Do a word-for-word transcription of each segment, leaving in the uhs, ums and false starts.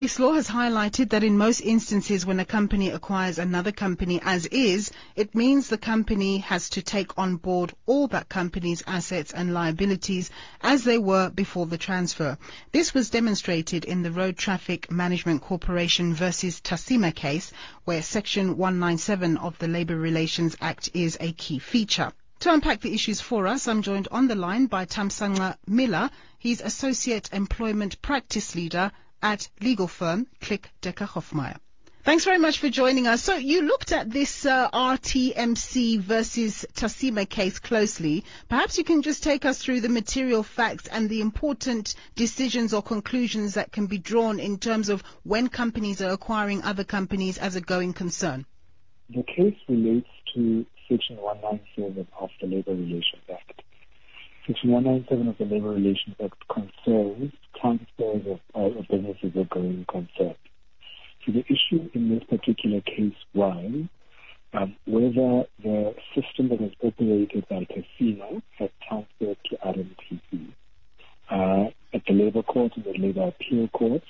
This law has highlighted that in most instances when a company acquires another company as is, it means the company has to take on board all that company's assets and liabilities as they were before the transfer. This was demonstrated in the Road Traffic Management Corporation versus Tasima case, where Section one ninety-seven of the Labour Relations Act is a key feature. To unpack the issues for us, I'm joined on the line by Thamsanqa Miller. He's Associate Employment Practice Leader at legal firm Klick Decker Hofmeyr. Thanks very much for joining us. So you looked at this uh, R T M C versus Tasima case closely. Perhaps you can just take us through the material facts and the important decisions or conclusions that can be drawn in terms of when companies are acquiring other companies as a going concern. The case relates to Section one ninety-seven of the Labour Relations Act. Section one ninety-seven of the Labour Relations Act concerns transfers of, uh, of businesses of going concern. So the issue in this particular case was um, whether the system that was operated by Tasima had transferred to R M T C. Uh, at the Labour Court and the Labour Appeal Court,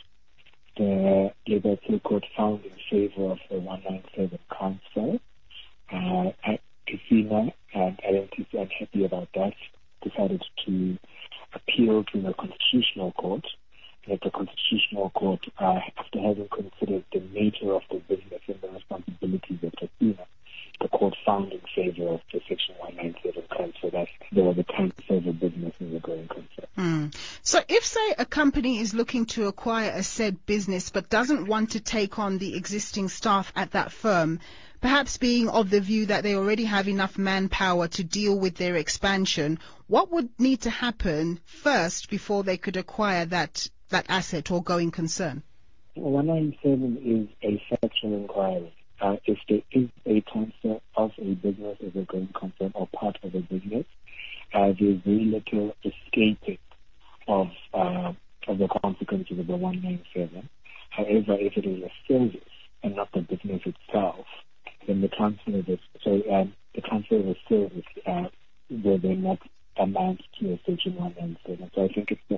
the Labour Appeal Court found in favour of the one ninety-seven transfer. Uh, at Tasima and R M T C are happy about that, decided to appeal to the Constitutional Court. And at the Constitutional Court, uh, after having considered the nature of the business and the responsibilities of Tasima, the court found in favor of the Section one ninety-seven transfer that there was a transfer of business as a going concern. Mm. So if, say, a company is looking to acquire a said business but doesn't want to take on the existing staff at that firm, perhaps being of the view that they already have enough manpower to deal with their expansion, what would need to happen first before they could acquire that, that asset or going concern? one ninety-seven is a factual inquiry. Uh, if there is a transfer of a business as a going concern or part of a business, uh, there's very little escaping of, uh, of the consequences of the one ninety-seven. However, if it is a service and not the business itself, then the transfer of the, so, um, the transfer of a service uh, will then not amount to a Section one ninety-seven. So I think it's the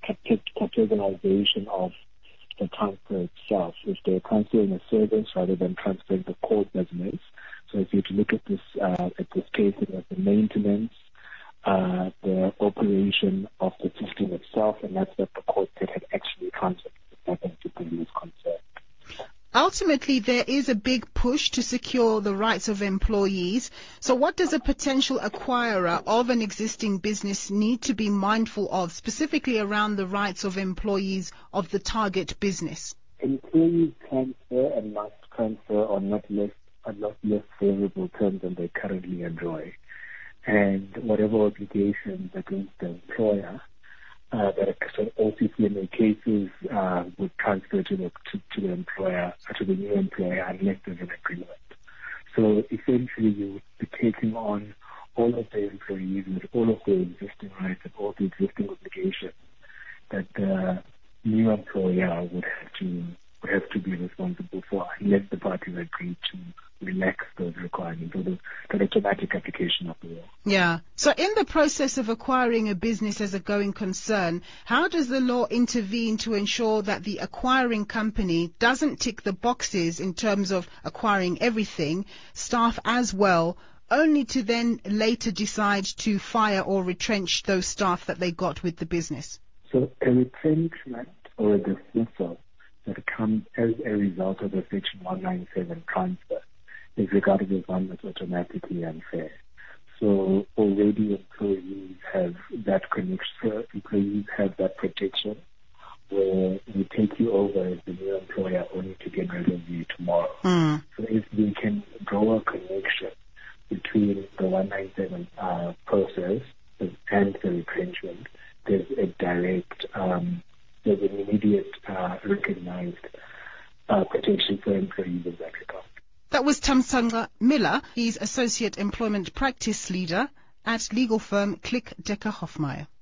categorization of the transfer itself. If they're transferring a service rather than transferring the core business. So if you to look at this uh, at this case, it was the maintenance, uh, the operation of the system itself, and that's what the court said had actually transferred that into business concern. Ultimately, there is a big push to secure the rights of employees. So what does a potential acquirer of an existing business need to be mindful of, specifically around the rights of employees of the target business? Employees transfer and must transfer on not less, on not less favorable terms than they currently enjoy. And whatever obligations against the employer Uh, that O C C M A cases uh, would transfer to the to, to the employer, to the new employer, unless there's an agreement. So essentially, you would be taking on all of the employees with all of the existing rights and all the existing obligations that the new employer would have to would have to be responsible for, unless the parties agree to relax those requirements or the, the automatic application of the law. Yeah. So in the process of acquiring a business as a going concern, how does the law intervene to ensure that the acquiring company doesn't tick the boxes in terms of acquiring everything, staff as well, only to then later decide to fire or retrench those staff that they got with the business? So a retrenchment or a dismissal that comes as a result of a Section one ninety-seven transfer is regarded as one that's automatically unfair. So already employees have that connection, employees have that protection where we take you over as the new employer only to get rid of you tomorrow. Mm. So if we can draw a connection between the one ninety-seven uh, process and the retrenchment, there's a direct, um, there's an immediate uh, recognized uh, protection for employees in that regard. That was Thamsanqa Miller. He's Associate Employment Practice Leader at legal firm Klick Decker Hofmeyr.